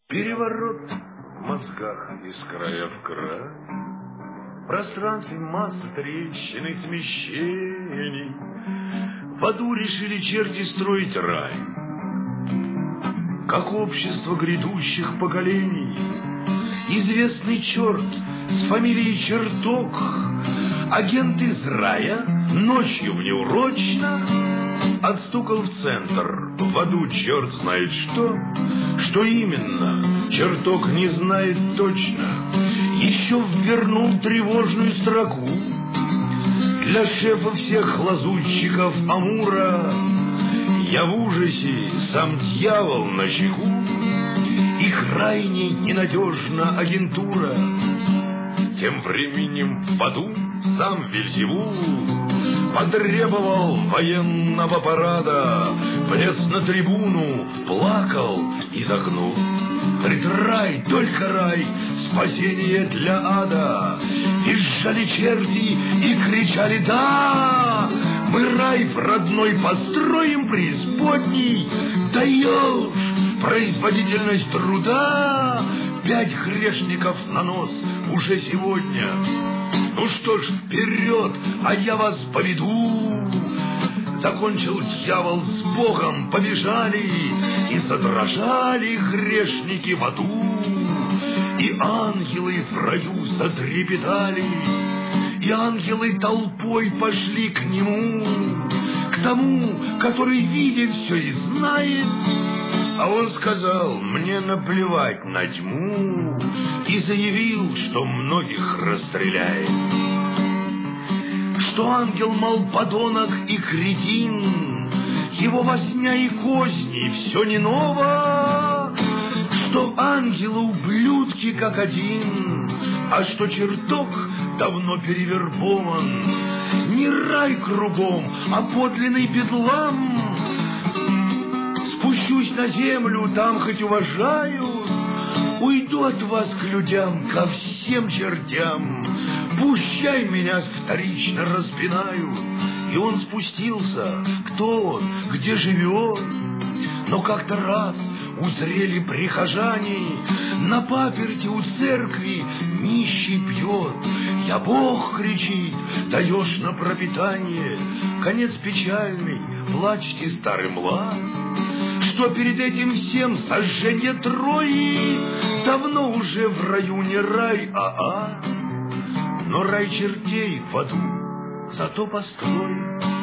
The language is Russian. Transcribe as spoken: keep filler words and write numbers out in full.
Переворот в мозгах из края в край, в пространстве масса трещин и смещений. В аду решили черти строить рай, как общество грядущих поколений. Известный черт с фамилией Черток, агент из рая, ночью внеурочно отстукал в центр, в аду черт знает что. Что именно, Черток не знает точно. Еще ввернул тревожную строку для шефа всех лазутчиков Амура. Я в ужасе, сам дьявол на чеку, и крайне ненадежна агентура. Тем временем в аду сам Вельзевул потребовал военного парада, влез на трибуну, плакал и загнул. Говорит, рай, только рай, спасение для ада. Визжали черти и кричали, да, мы рай в родной построим преисподней. Даешь производительность труда, пять грешников на нос уже сегодня. Ну что ж, вперед, а я вас поведу. Закончил дьявол с Богом, побежали, и задрожали грешники в аду, и ангелы в раю затрепетали, и ангелы толпой пошли к нему, к тому, который видит все и знает. А он сказал, мне наплевать на тьму, и заявил, что многих расстреляет. Что ангел, мол, подонок и кретин, его возня и козни все не ново. Что ангелы ублюдки как один, а что черток давно перевербован. Не рай кругом, а подлинный бедлам. Спущусь на землю, там хоть уважают, уйду от вас к людям, ко всем чертям. Пущай меня вторично распинают. И он спустился, кто он, где живет. Но как-то раз узрели прихожане, на паперти у церкви нищий пьет. Я Бог, кричит, даешь на пропитание. Конец печальный, плачьте, старый млад, что перед этим всем сожжение Трои давно уже в раю не рай, а ад. Но рай чертей в аду зато построен.